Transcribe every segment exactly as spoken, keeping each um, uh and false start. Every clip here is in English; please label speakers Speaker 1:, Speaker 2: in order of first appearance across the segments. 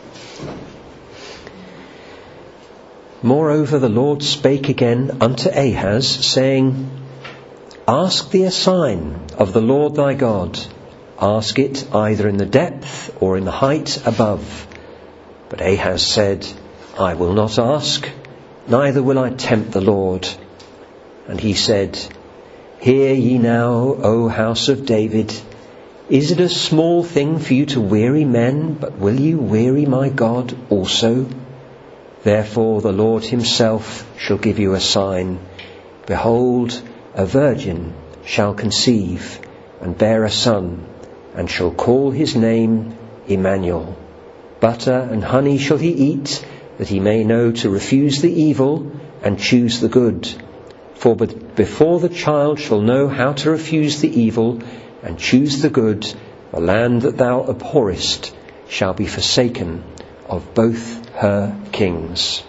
Speaker 1: Moreover, the Lord spake again unto Ahaz, saying, Ask thee a sign of the Lord thy God. Ask it either in the depth or in the height above. But Ahaz said, I will not ask, neither will I tempt the Lord. And he said, Hear ye now, O house of David. Is it a small thing for you to weary men, but will you weary my God also? Therefore the Lord himself shall give you a sign. Behold, a virgin shall conceive and bear a son, and shall call his name Emmanuel. Butter and honey shall he eat, that he may know to refuse the evil and choose the good. For before the child shall know how to refuse the evil and choose the good, the land that thou abhorrest shall be forsaken of both her kings.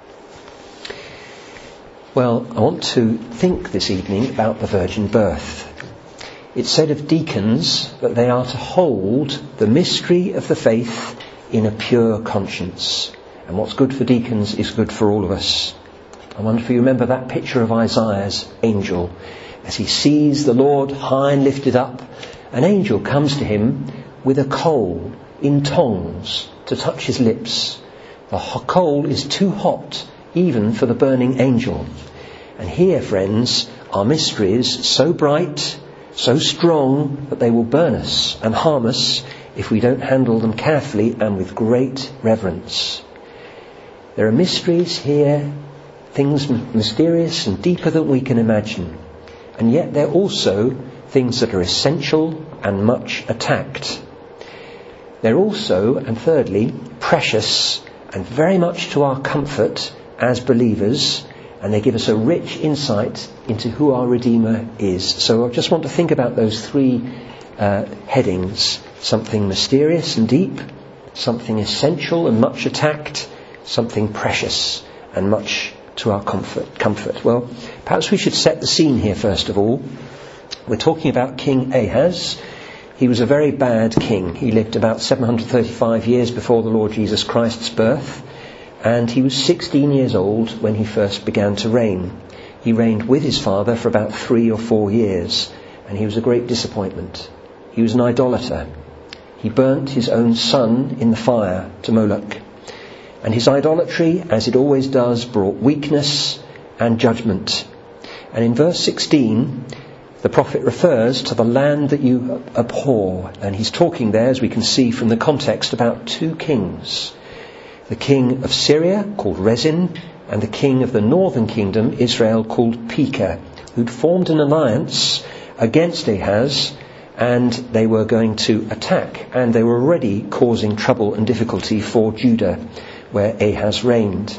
Speaker 1: Well, I want to think this evening about the virgin birth. It's said of deacons that they are to hold the mystery of the faith in a pure conscience. And what's good for deacons is good for all of us. I wonder if you remember that picture of Isaiah's angel. As he sees the Lord high and lifted up, an angel comes to him with a coal in tongs to touch his lips. The coal is too hot even for the burning angel. And here, friends, are mysteries so bright, so strong, that they will burn us and harm us if we don't handle them carefully and with great reverence. There are mysteries here, things mysterious and deeper than we can imagine. And yet they're also things that are essential and much attacked. They're also, and thirdly, precious and very much to our comfort as believers, and they give us a rich insight into who our Redeemer is. So I just want to think about those three uh, headings. Something mysterious and deep, something essential and much attacked, something precious and much to our comfort. comfort. Well, perhaps we should set the scene here first of all. We're talking about King Ahaz. He was a very bad king. He lived about seven hundred thirty-five years before the Lord Jesus Christ's birth, and he was sixteen years old when he first began to reign. He reigned with his father for about three or four years, and he was a great disappointment. He was an idolater. He burnt his own son in the fire to Moloch. And his idolatry, as it always does, brought weakness and judgment. And in verse sixteen, the prophet refers to the land that you abhor. And he's talking there, as we can see from the context, about two kings. The king of Syria, called Rezin, and the king of the northern kingdom, Israel, called Pekah, who'd formed an alliance against Ahaz, and they were going to attack. And they were already causing trouble and difficulty for Judah, where Ahaz reigned.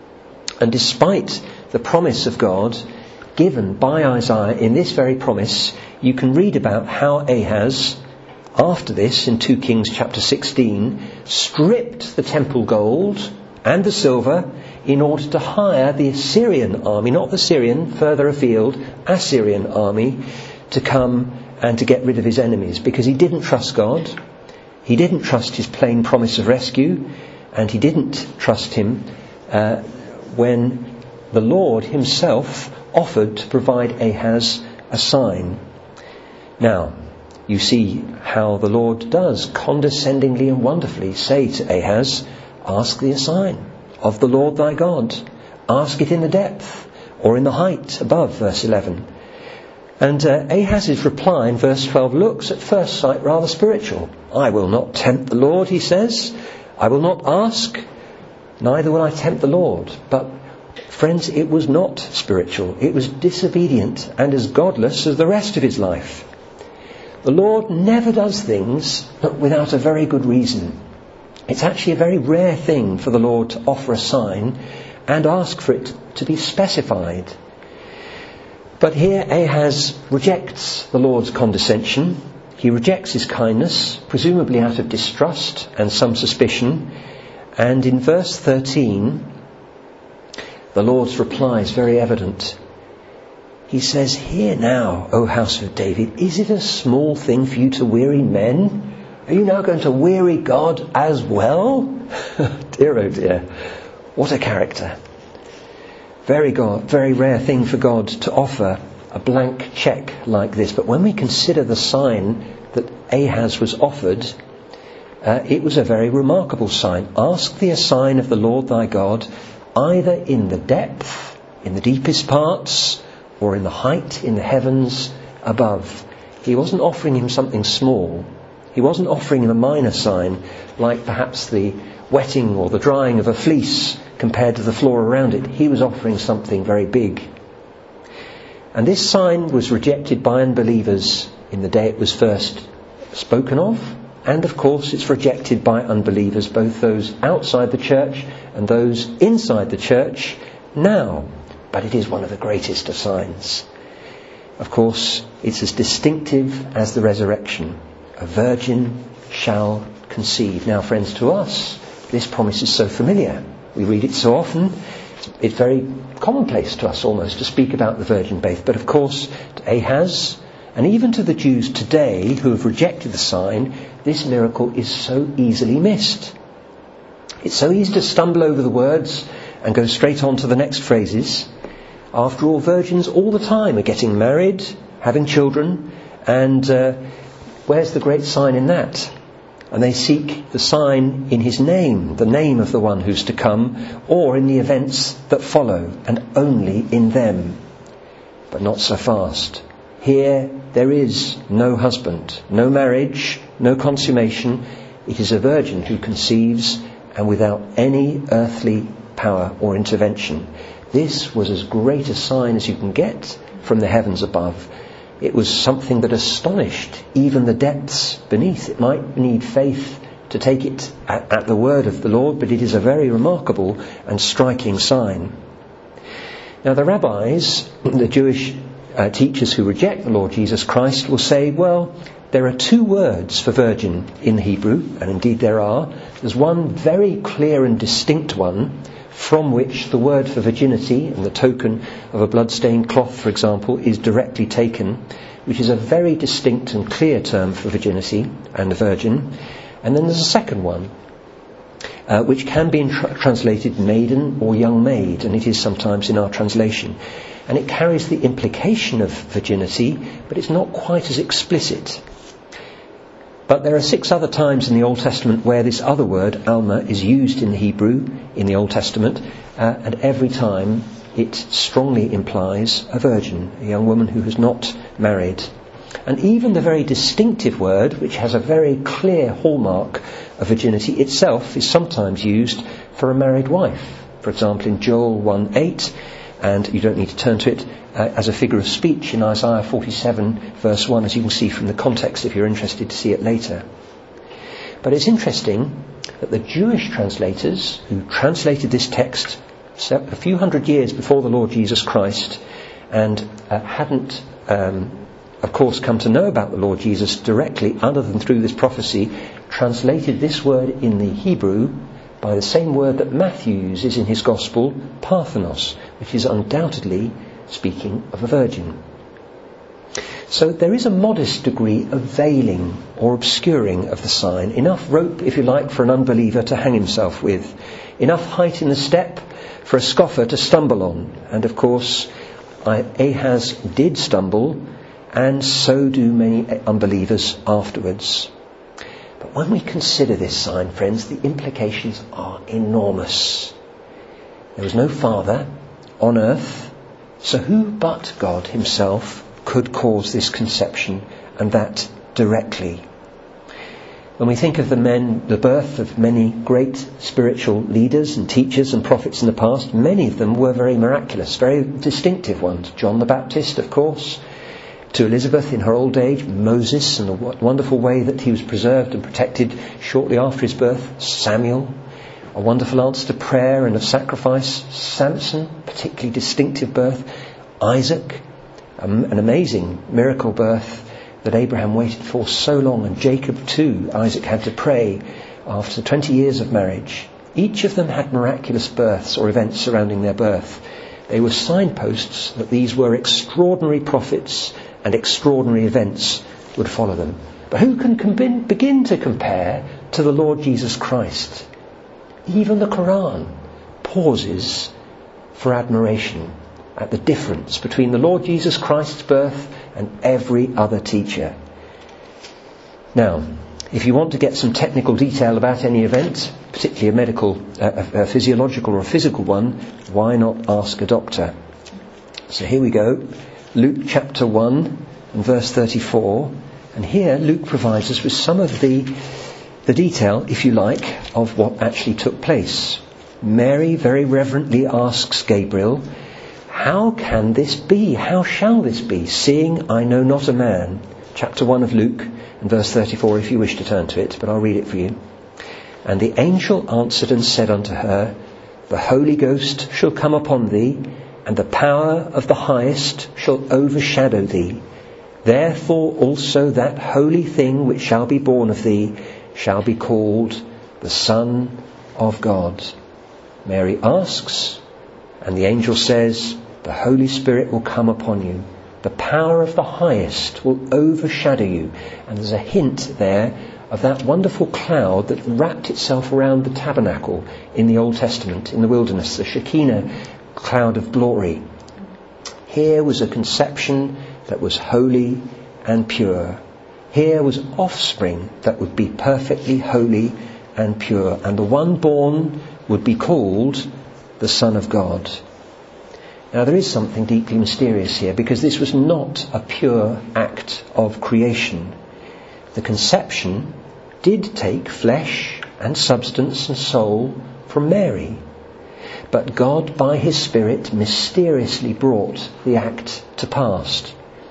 Speaker 1: And despite the promise of God given by Isaiah in this very promise, you can read about how Ahaz, after this in two Kings chapter sixteen, stripped the temple gold and the silver in order to hire the Assyrian army, not the Syrian, further afield, Assyrian army, to come and to get rid of his enemies, because he didn't trust God, he didn't trust his plain promise of rescue, and he didn't trust him uh, when the Lord himself offered to provide Ahaz a sign. Now, you see how the Lord does condescendingly and wonderfully say to Ahaz, ask thee a sign of the Lord thy God. Ask it in the depth or in the height above, verse eleven. And uh, Ahaz's reply in verse twelve looks at first sight rather spiritual. I will not tempt the Lord, he says. I will not ask, neither will I tempt the Lord. But friends, it was not spiritual. It was disobedient and as godless as the rest of his life. The Lord never does things without a very good reason. It's actually a very rare thing for the Lord to offer a sign and ask for it to be specified. But here Ahaz rejects the Lord's condescension. He rejects his kindness, presumably out of distrust and some suspicion. And in verse thirteen, the Lord's reply is very evident. He says, Hear now, O house of David, is it a small thing for you to weary men? Are you now going to weary God as well? Dear, oh dear. What a character. Very God, very rare thing for God to offer a blank cheque like this. But when we consider the sign that Ahaz was offered, uh, it was a very remarkable sign. Ask thee a sign of the Lord thy God, either in the depth, in the deepest parts, or in the height, in the heavens above. He wasn't offering him something small. He wasn't offering him a minor sign, like perhaps the wetting or the drying of a fleece compared to the floor around it. He was offering something very big. And this sign was rejected by unbelievers in the day it was first spoken of. And of course it's rejected by unbelievers, both those outside the church and those inside the church now. But it is one of the greatest of signs. Of course, it's as distinctive as the resurrection. A virgin shall conceive. Now, friends, to us, this promise is so familiar. We read it so often. It's, it's very commonplace to us almost to speak about the virgin birth. But of course, to Ahaz, and even to the Jews today who have rejected the sign, this miracle is so easily missed. It's so easy to stumble over the words and go straight on to the next phrases. After all, virgins all the time are getting married, having children, and uh, where's the great sign in that? And they seek the sign in his name, the name of the one who's to come, or in the events that follow, and only in them. But not so fast. Here there is no husband, no marriage, no consummation. It is a virgin who conceives, and without any earthly power or intervention. This was as great a sign as you can get from the heavens above. It was something that astonished even the depths beneath. It might need faith to take it at, at the word of the Lord, but it is a very remarkable and striking sign. Now the rabbis, the Jewish uh, teachers who reject the Lord Jesus Christ, will say, well, there are two words for virgin in the Hebrew, and indeed there are. There's one very clear and distinct one, from which the word for virginity and the token of a blood-stained cloth, for example, is directly taken, which is a very distinct and clear term for virginity and a virgin. And then there's a second one, uh, which can be tra- translated maiden or young maid, and it is sometimes in our translation. And it carries the implication of virginity, but it's not quite as explicit. But there are six other times in the Old Testament where this other word, Alma, is used in the Hebrew in the Old Testament, uh, and every time it strongly implies a virgin, a young woman who has not married. And even the very distinctive word, which has a very clear hallmark of virginity itself, is sometimes used for a married wife. For example, in Joel one eight, and you don't need to turn to it, uh, as a figure of speech in Isaiah forty-seven verse one, as you can see from the context if you're interested to see it later. But it's interesting that the Jewish translators who translated this text a few hundred years before the Lord Jesus Christ and uh, hadn't um, of course come to know about the Lord Jesus directly other than through this prophecy, translated this word in the Hebrew by the same word that Matthew uses in his Gospel, Parthenos, which is undoubtedly speaking of a virgin. So there is a modest degree of veiling or obscuring of the sign, enough rope, if you like, for an unbeliever to hang himself with, enough height in the step for a scoffer to stumble on. And of course, Ahaz did stumble, and so do many unbelievers afterwards. But when we consider this sign, friends, the implications are enormous. There was no father on earth, so who but God himself could cause this conception, and that directly? When we think of the men, the birth of many great spiritual leaders and teachers and prophets in the past, many of them were very miraculous, very distinctive ones. John the Baptist, of course, to Elizabeth in her old age, Moses and the wonderful way that he was preserved and protected shortly after his birth, Samuel, a wonderful answer to prayer and of sacrifice, Samson, particularly distinctive birth, Isaac, an amazing miracle birth that Abraham waited for so long, and Jacob too. Isaac had to pray after twenty years of marriage. Each of them had miraculous births or events surrounding their birth. They were signposts that these were extraordinary prophets and extraordinary events would follow them. But who can com- begin to compare to the Lord Jesus Christ? Even the Quran pauses for admiration at the difference between the Lord Jesus Christ's birth and every other teacher. Now, if you want to get some technical detail about any event, particularly a medical, uh, a physiological or a physical one, why not ask a doctor? So here we go, Luke chapter one and verse thirty-four. And here Luke provides us with some of the, the detail, if you like, of what actually took place. Mary very reverently asks Gabriel, "How can this be? How shall this be, seeing I know not a man?" Chapter one of Luke and verse thirty-four, if you wish to turn to it, but I'll read it for you. "And the angel answered and said unto her, The Holy Ghost shall come upon thee, and the power of the highest shall overshadow thee. Therefore also that holy thing which shall be born of thee shall be called the Son of God." Mary asks, and the angel says, the Holy Spirit will come upon you. The power of the highest will overshadow you. And there's a hint there of that wonderful cloud that wrapped itself around the tabernacle in the Old Testament, in the wilderness, the Shekinah cloud of glory. Here was a conception that was holy and pure. Here was offspring that would be perfectly holy and pure. And the one born would be called the Son of God. Now there is something deeply mysterious here, because this was not a pure act of creation. The conception did take flesh and substance and soul from Mary. But God, by his Spirit, mysteriously brought the act to pass.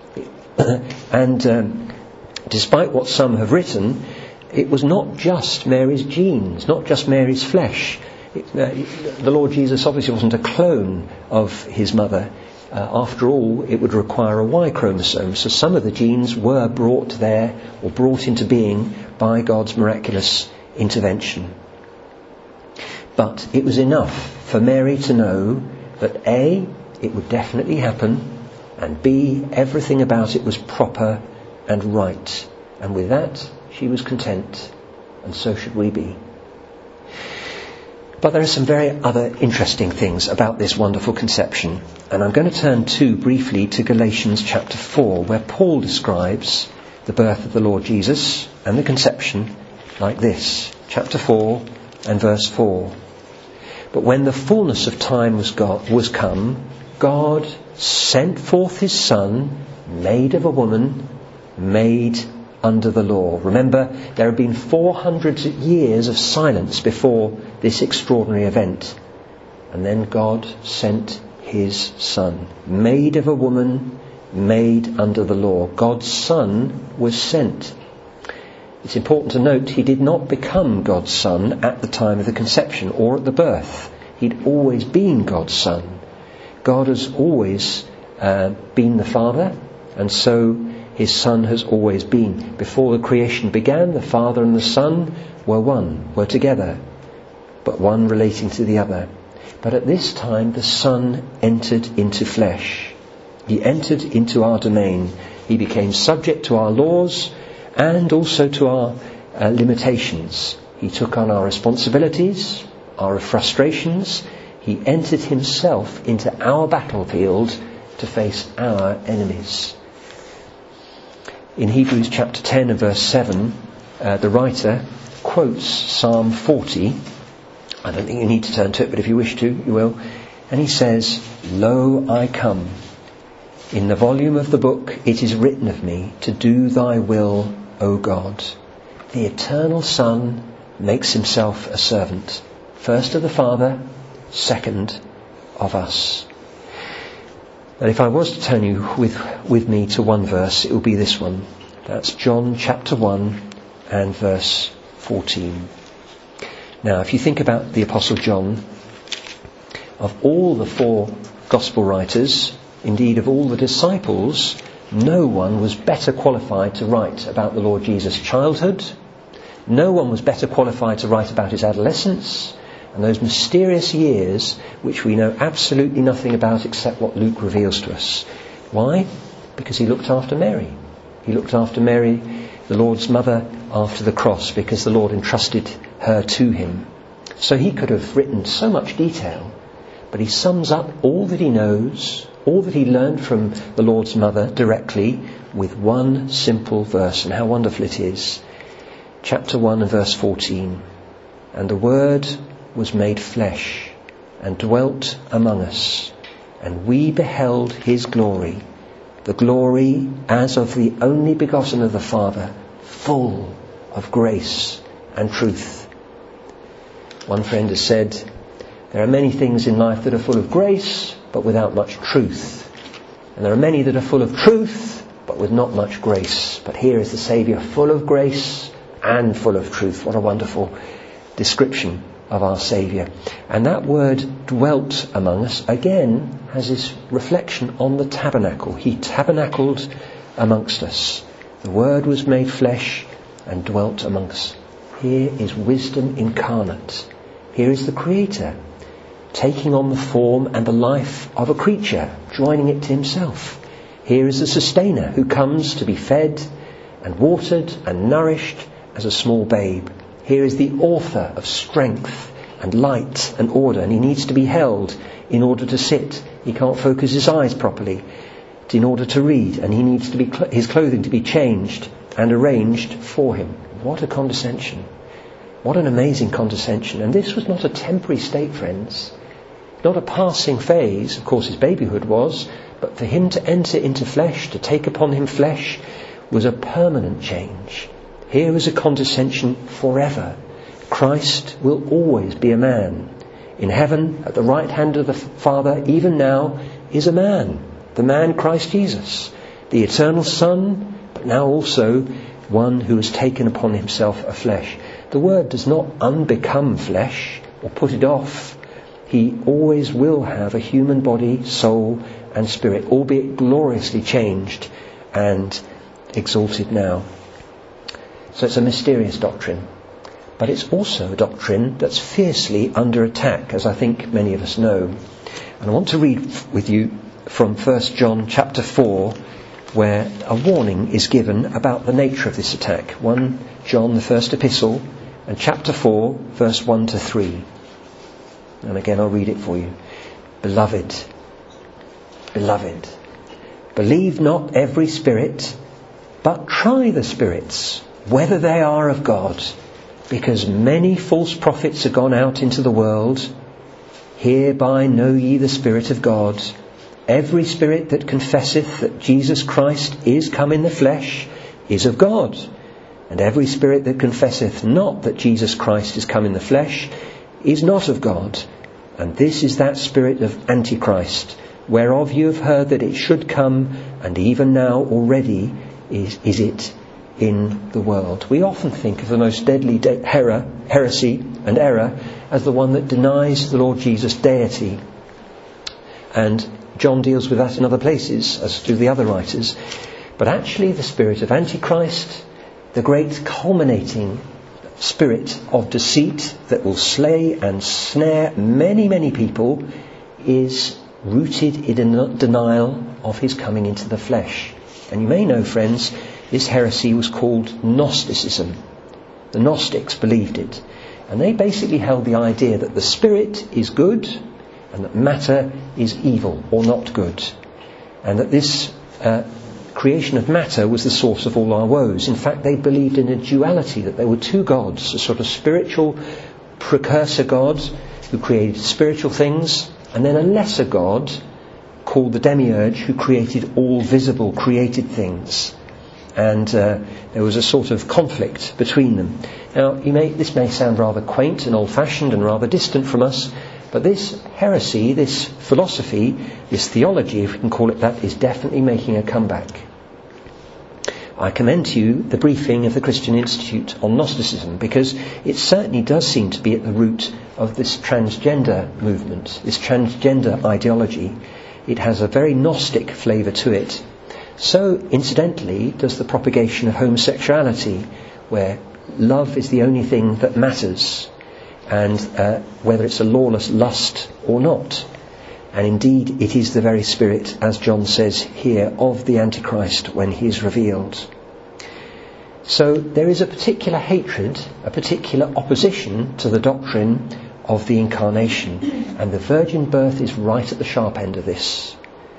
Speaker 1: And um, despite what some have written, it was not just Mary's genes, not just Mary's flesh. It, uh, the Lord Jesus obviously wasn't a clone of his mother. Uh, after all, it would require a Y chromosome. So some of the genes were brought there or brought into being by God's miraculous intervention. But it was enough for Mary to know that A, it would definitely happen, and B, everything about it was proper and right. And with that, she was content, and so should we be. But there are some very other interesting things about this wonderful conception. And I'm going to turn to briefly to Galatians chapter four, where Paul describes the birth of the Lord Jesus and the conception like this. Chapter four and verse four. "But when the fullness of time was, God, was come, God sent forth his Son, made of a woman, made under the law." Remember, there had been four hundred years of silence before this extraordinary event. And then God sent his Son, made of a woman, made under the law. God's Son was sent. It's important to note he did not become God's Son at the time of the conception or at the birth. He'd always been God's Son. God has always uh, been the Father, and so his Son has always been. Before the creation began, the Father and the Son were one, were together, but one relating to the other. But at this time, the Son entered into flesh. He entered into our domain. He became subject to our laws and also to our uh, limitations. He took on our responsibilities, our frustrations. He entered himself into our battlefield to face our enemies. In Hebrews chapter ten and verse seven, uh, the writer quotes Psalm forty. I don't think you need to turn to it, but if you wish to, you will. And he says, "Lo, I come. In the volume of the book it is written of me, to do thy will, O God." The eternal Son makes himself a servant. First of the Father, second of us. And if I was to turn you with, with me to one verse, it will be this one. That's John chapter one and verse fourteen. Now, if you think about the Apostle John, of all the four gospel writers, indeed of all the disciples, no one was better qualified to write about the Lord Jesus' childhood. No one was better qualified to write about his adolescence and those mysterious years which we know absolutely nothing about except what Luke reveals to us. Why? Because he looked after Mary. He looked after Mary the Lord's mother after the cross, because the Lord entrusted her to him. So he could have written so much detail, but he sums up all that he knows, all that he learned from the Lord's mother directly, with one simple verse. And how wonderful it is. Chapter one and verse fourteen. And the Word was made flesh and dwelt among us, and we beheld his glory, the glory as of the only begotten of the Father, full of grace and truth. One friend has said, there are many things in life that are full of grace, but without much truth. And there are many that are full of truth, but with not much grace. But here is the Saviour, full of grace and full of truth. What a wonderful description of our Saviour. And that word dwelt among us, again, has this reflection on the tabernacle. He tabernacled amongst us. The Word was made flesh and dwelt amongst us. Here is wisdom incarnate. Here is the Creator taking on the form and the life of a creature, joining it to himself. Here is the Sustainer who comes to be fed and watered and nourished as a small babe. Here is the Author of strength and light and order, and he needs to be held in order to sit. He can't focus his eyes properly in order to read, and he needs to be cl- his clothing to be changed and arranged for him. What a condescension. What an amazing condescension. And this was not a temporary state, friends. Not a passing phase. Of course his babyhood was, but for him to enter into flesh, to take upon him flesh, was a permanent change. Here was a condescension forever. Christ will always be a man. In heaven, at the right hand of the Father, even now, is a man. The man Christ Jesus, the eternal Son, but now also one who has taken upon himself a flesh. The Word does not unbecome flesh or put it off. He always will have a human body, soul and spirit, albeit gloriously changed and exalted now. So it's a mysterious doctrine. But it's also a doctrine that's fiercely under attack, as I think many of us know. And I want to read with you from First John chapter four, where a warning is given about the nature of this attack. First John, the first epistle, and chapter four, verse one to three. And again, I'll read it for you. Beloved, beloved, believe not every spirit, but try the spirits, whether they are of God, because many false prophets are gone out into the world. Hereby know ye the Spirit of God. Every spirit that confesseth that Jesus Christ is come in the flesh is of God. And every spirit that confesseth not that Jesus Christ is come in the flesh is not of God. And this is that spirit of Antichrist, whereof you have heard that it should come, and even now already is, is it in the world. We often think of the most deadly de- her- heresy and error as the one that denies the Lord Jesus' deity. And John deals with that in other places, as do the other writers. But actually the spirit of Antichrist, the great culminating spirit of deceit that will slay and snare many, many people, is rooted in a denial of his coming into the flesh. And you may know, friends, this heresy was called Gnosticism. The Gnostics believed it. And they basically held the idea that the spirit is good and that matter is evil or not good. And that this uh, creation of matter was the source of all our woes. In fact, they believed in a duality, that there were two gods, a sort of spiritual precursor God who created spiritual things, and then a lesser God called the Demiurge who created all visible created things. And uh, there was a sort of conflict between them. Now, you may, this may sound rather quaint and old-fashioned and rather distant from us, but this heresy, this philosophy, this theology, if we can call it that, is definitely making a comeback. I commend to you the briefing of the Christian Institute on Gnosticism, because it certainly does seem to be at the root of this transgender movement, this transgender ideology. It has a very Gnostic flavour to it. So, incidentally, does the propagation of homosexuality, where love is the only thing that matters, and uh, whether it's a lawless lust or not. And indeed, it is the very spirit, as John says here, of the Antichrist when he is revealed. So there is a particular hatred, a particular opposition to the doctrine of the incarnation, and the virgin birth is right at the sharp end of this.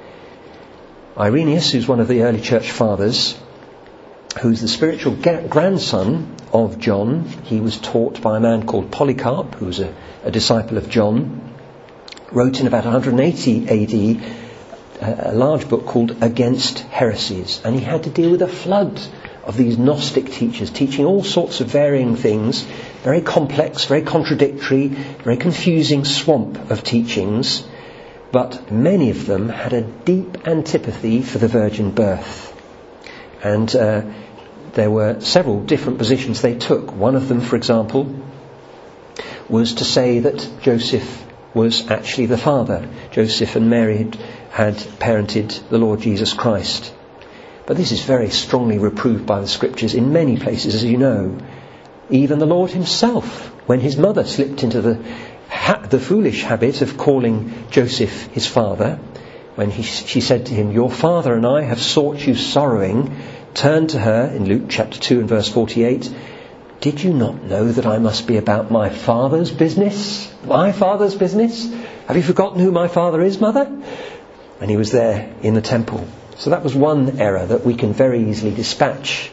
Speaker 1: Irenaeus, who's one of the early church fathers, who's the spiritual ga- grandson of John, he was taught by a man called Polycarp, who was a, a disciple of John, wrote in about one hundred eighty A D a, a large book called Against Heresies, and he had to deal with a flood of these Gnostic teachers teaching all sorts of varying things, very complex, very contradictory, very confusing swamp of teachings, but many of them had a deep antipathy for the virgin birth. And uh, there were several different positions they took. One of them, for example, was to say that Joseph was actually the father. Joseph and Mary had, had parented the Lord Jesus Christ. But this is very strongly reproved by the Scriptures in many places, as you know. Even the Lord himself, when his mother slipped into the ha- the foolish habit of calling Joseph his father, when he, she said to him, "Your father and I have sought you sorrowing," turned to her in Luke chapter two and verse forty-eight, "Did you not know that I must be about my father's business? My father's business? Have you forgotten who my father is, mother?" And he was there in the temple. So that was one error that we can very easily dispatch.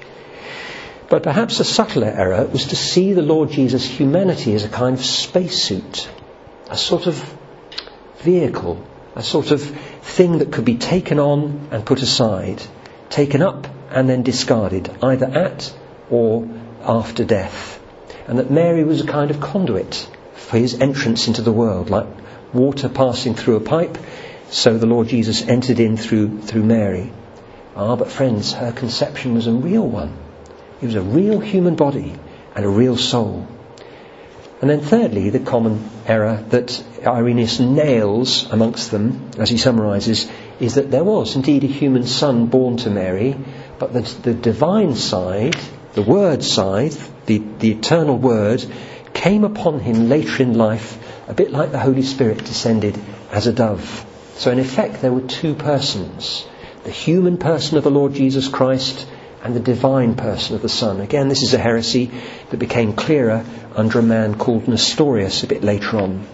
Speaker 1: But perhaps a subtler error was to see the Lord Jesus' humanity as a kind of spacesuit, a sort of vehicle, a sort of thing that could be taken on and put aside, taken up and then discarded, either at or after death. And that Mary was a kind of conduit for his entrance into the world, like water passing through a pipe. So the Lord Jesus entered in through through Mary. Ah, but friends, her conception was a real one. It was a real human body and a real soul. And then thirdly, the common error that Irenaeus nails amongst them, as he summarises, is that there was indeed a human son born to Mary, but the, the divine side, the word side, the, the eternal word, came upon him later in life, a bit like the Holy Spirit descended as a dove. So in effect there were two persons, the human person of the Lord Jesus Christ and the divine person of the Son. Again, this is a heresy that became clearer under a man called Nestorius a bit later on.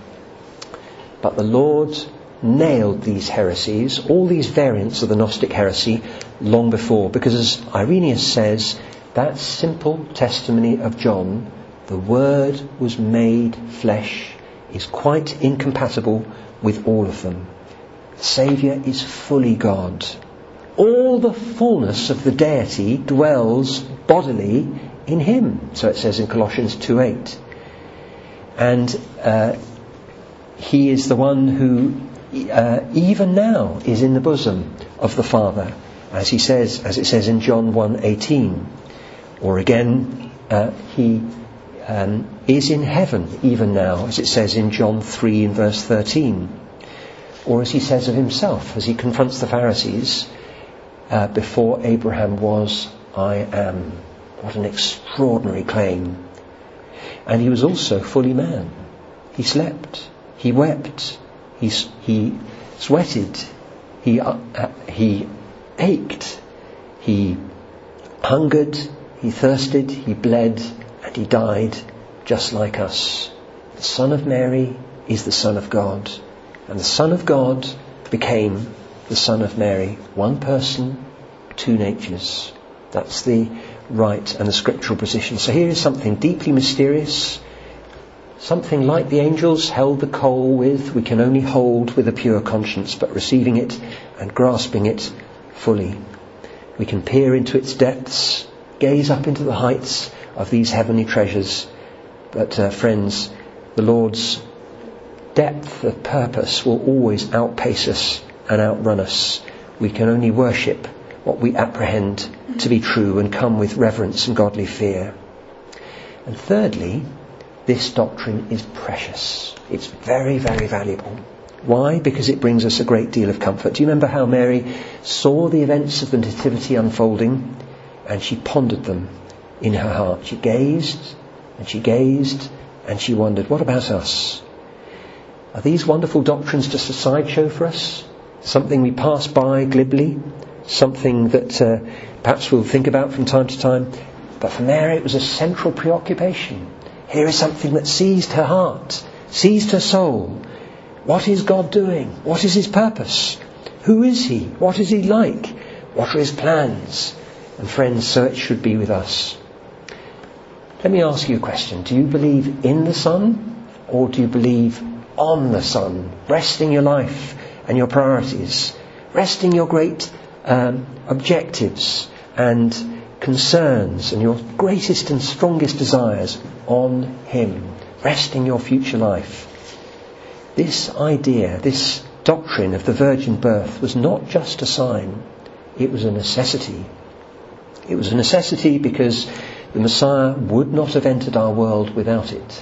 Speaker 1: But the Lord nailed these heresies, all these variants of the Gnostic heresy, long before, because as Irenaeus says, that simple testimony of John, the Word was made flesh, is quite incompatible with all of them. The Saviour is fully God. All the fullness of the deity dwells bodily in him. So it says in Colossians two eight. And uh, he is the one who uh, even now is in the bosom of the Father, as he says, as it says in John one eighteen. Or again, uh, he um, is in heaven even now, as it says in John three and verse thirteen. Or as he says of himself, as he confronts the Pharisees, uh, before Abraham was, I am. What an extraordinary claim. And he was also fully man. He slept, he wept, he, he sweated, he, uh, he ached, he hungered, he thirsted, he bled, and he died just like us. The Son of Mary is the Son of God. And the Son of God became the Son of Mary. One person, two natures. That's the right and the scriptural position. So here is something deeply mysterious, something like the angels held the coal with, we can only hold with a pure conscience, but receiving it and grasping it fully. We can peer into its depths, gaze up into the heights of these heavenly treasures. But uh, friends, the Lord's depth of purpose will always outpace us and outrun us. We can only worship what we apprehend to be true and come with reverence and godly fear. And thirdly, this doctrine is precious. It's very, very valuable. Why? Because it brings us a great deal of comfort. Do you remember how Mary saw the events of the Nativity unfolding and she pondered them in her heart? She gazed and she gazed and she wondered, what about us? Are these wonderful doctrines just a sideshow for us? Something we pass by glibly? Something that uh, perhaps we'll think about from time to time? But for Mary it was a central preoccupation. Here is something that seized her heart, seized her soul. What is God doing? What is his purpose? Who is he? What is he like? What are his plans? And friends, so it should be with us. Let me ask you a question. Do you believe in the Son, or do you believe on the Son, resting your life and your priorities, resting your great um, objectives and concerns and your greatest and strongest desires on him, resting your future life? This idea, this doctrine of the virgin birth was not just a sign, it was a necessity. It was a necessity because the Messiah would not have entered our world without it.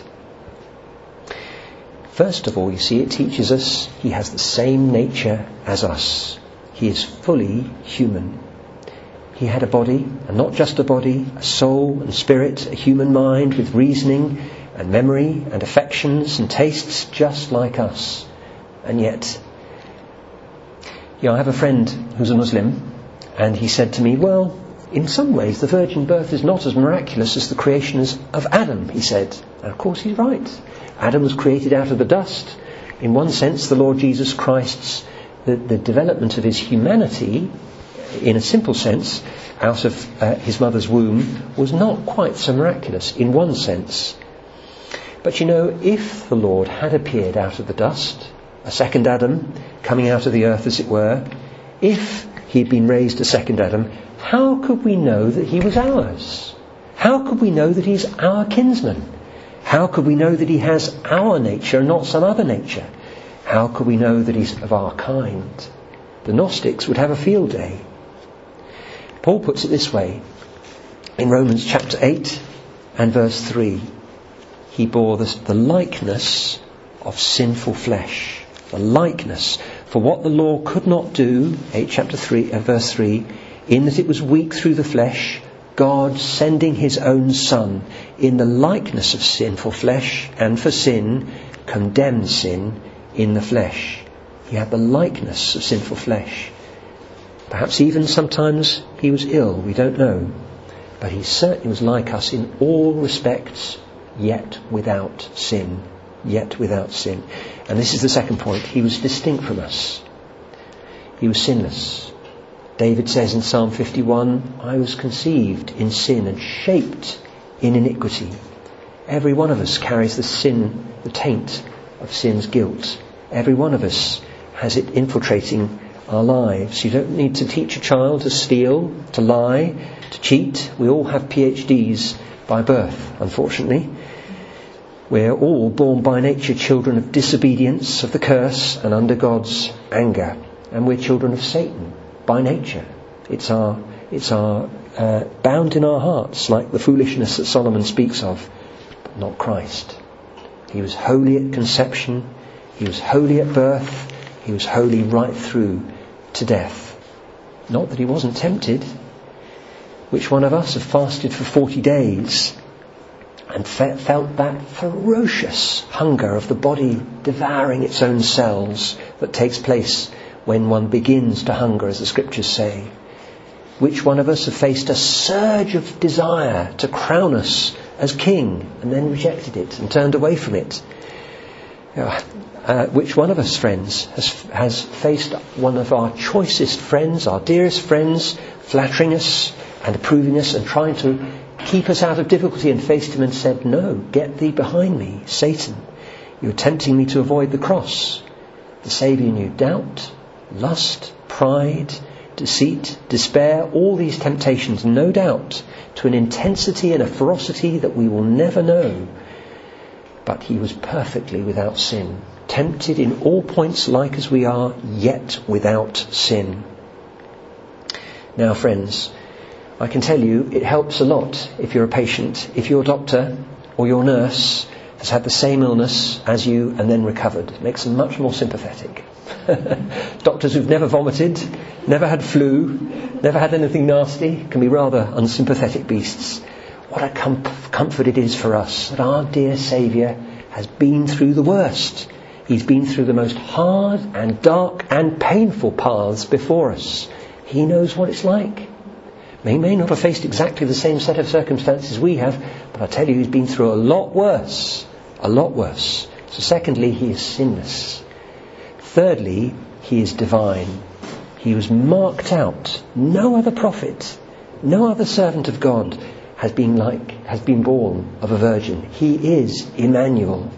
Speaker 1: First of all, you see, it teaches us he has the same nature as us. He is fully human. He had a body, and not just a body, a soul and spirit, a human mind with reasoning and memory and affections and tastes just like us. And yet, you know, I have a friend who's a Muslim, and he said to me, well, in some ways the virgin birth is not as miraculous as the creation of Adam, he said. And of course he's right. Adam was created out of the dust. In one sense, the Lord Jesus Christ's, the, the development of his humanity, in a simple sense, out of uh, his mother's womb, was not quite so miraculous, in one sense. But you know, if the Lord had appeared out of the dust, a second Adam, coming out of the earth as it were, if he'd been raised a second Adam, how could we know that he was ours? How could we know that he's our kinsman? How could we know that he has our nature and not some other nature? How could we know that he's of our kind? The Gnostics would have a field day. Paul puts it this way in Romans chapter eight and verse three. He bore the, the likeness of sinful flesh. The likeness. For what the law could not do, eight chapter three, uh, verse three, in that it was weak through the flesh, God sending his own Son in the likeness of sinful flesh, and for sin, condemned sin in the flesh. He had the likeness of sinful flesh. Perhaps even sometimes he was ill, we don't know. But he certainly was like us in all respects, yet without sin. Yet without sin. And this is the second point. He was distinct from us. He was sinless. David says in Psalm fifty-one, I was conceived in sin and shaped in iniquity. Every one of us carries the sin, the taint of sin's guilt. Every one of us has it infiltrating our lives. You don't need to teach a child to steal, to lie, to cheat. We all have P H Ds by birth, unfortunately. We're all born by nature children of disobedience, of the curse, and under God's anger. And we're children of Satan by nature. It's our, it's our uh, bound in our hearts, like the foolishness that Solomon speaks of, but not Christ. He was holy at conception. He was holy at birth. He was holy right through to death. Not that he wasn't tempted. Which one of us have fasted for forty days and fe- felt that ferocious hunger of the body devouring its own cells that takes place when one begins to hunger, as the scriptures say? Which one of us have faced a surge of desire to crown us as king and then rejected it and turned away from it? Uh, uh, which one of us, friends, has, has faced one of our choicest friends, our dearest friends, flattering us and approving us and trying to keep us out of difficulty, and faced him and said, no, get thee behind me, Satan. You're tempting me to avoid the cross. The Saviour knew doubt, lust, pride, deceit, despair, all these temptations, no doubt, to an intensity and a ferocity that we will never know. But he was perfectly without sin, tempted in all points like as we are, yet without sin. Now, friends, I can tell you it helps a lot if you're a patient, if your doctor or your nurse has had the same illness as you and then recovered. It makes them much more sympathetic. Doctors who've never vomited, never had flu, never had anything nasty, can be rather unsympathetic beasts. What a com- comfort it is for us that our dear Saviour has been through the worst. He's been through the most hard and dark and painful paths before us. He knows what it's like. He may not have faced exactly the same set of circumstances we have, but I tell you, he's been through a lot worse. A lot worse. So secondly, he is sinless. Thirdly, he is divine. He was marked out. No other prophet, no other servant of God has been like, has been born of a virgin. He is Emmanuel,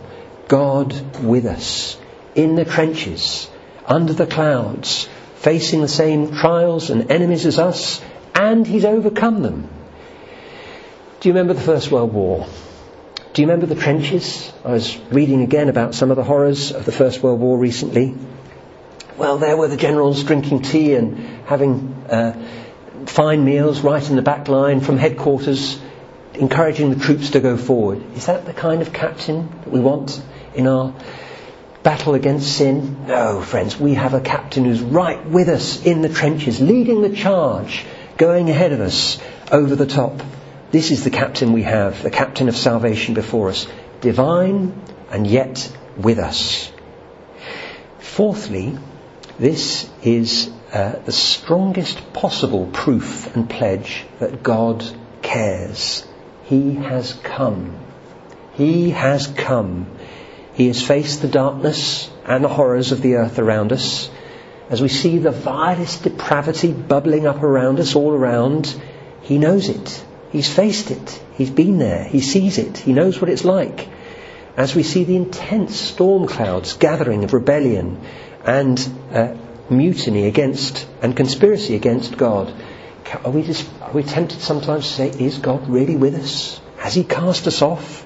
Speaker 1: God with us, in the trenches, under the clouds, facing the same trials and enemies as us, and he's overcome them. Do you remember the First World War? Do you remember the trenches? I was reading again about some of the horrors of the First World War recently. Well, there were the generals drinking tea and having uh, fine meals right in the back line from headquarters, encouraging the troops to go forward. Is that the kind of captain that we want in our battle against sin? No, friends, we have a captain who's right with us in the trenches, leading the charge, going ahead of us over the top. This is the captain we have, the captain of salvation before us, divine and yet with us. Fourthly, this is uh, the strongest possible proof and pledge that God cares. He has come. He has come. He has faced the darkness and the horrors of the earth around us. As we see the vilest depravity bubbling up around us, all around, he knows it. He's faced it. He's been there. He sees it. He knows what it's like. As we see the intense storm clouds gathering of rebellion and uh, mutiny against and conspiracy against God, are we just are we tempted sometimes to say, is God really with us? Has he cast us off?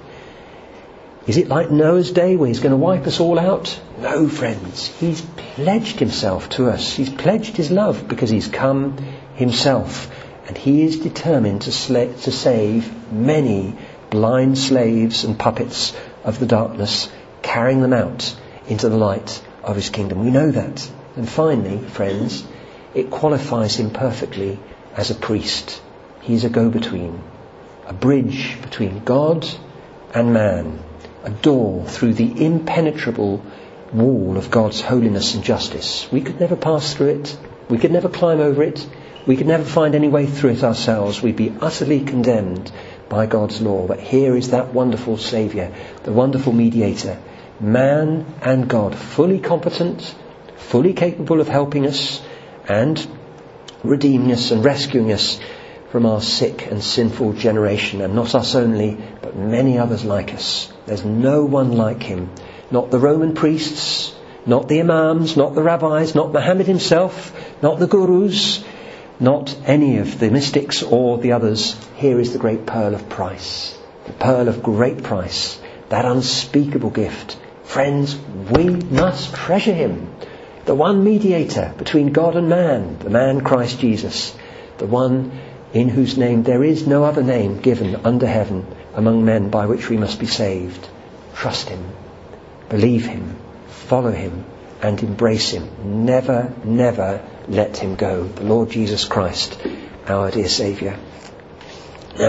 Speaker 1: Is it like Noah's day where he's going to wipe us all out? No, friends. He's pledged himself to us. He's pledged his love because he's come himself. And he is determined to, sla- to save many blind slaves and puppets of the darkness, carrying them out into the light of his kingdom. We know that. And finally, friends, it qualifies him perfectly as a priest. He's a go-between, a bridge between God and man, a door through the impenetrable wall of God's holiness and justice. We could never pass through it. We could never climb over it. We could never find any way through it ourselves. We'd be utterly condemned by God's law. But here is that wonderful Saviour, the wonderful mediator, man and God, fully competent, fully capable of helping us and redeeming us and rescuing us from our sick and sinful generation. And not us only, but many others like us. There's no one like him. Not the Roman priests, not the imams, not the rabbis, not Muhammad himself, not the gurus, not any of the mystics or the others. Here is the great pearl of price, the pearl of great price, that unspeakable gift. Friends, we must treasure him. The one mediator between God and man, the man Christ Jesus, the one in whose name there is no other name given under heaven among men by which we must be saved. Trust him, believe him, follow him, and embrace him. Never, never let him go. The Lord Jesus Christ, our dear Saviour.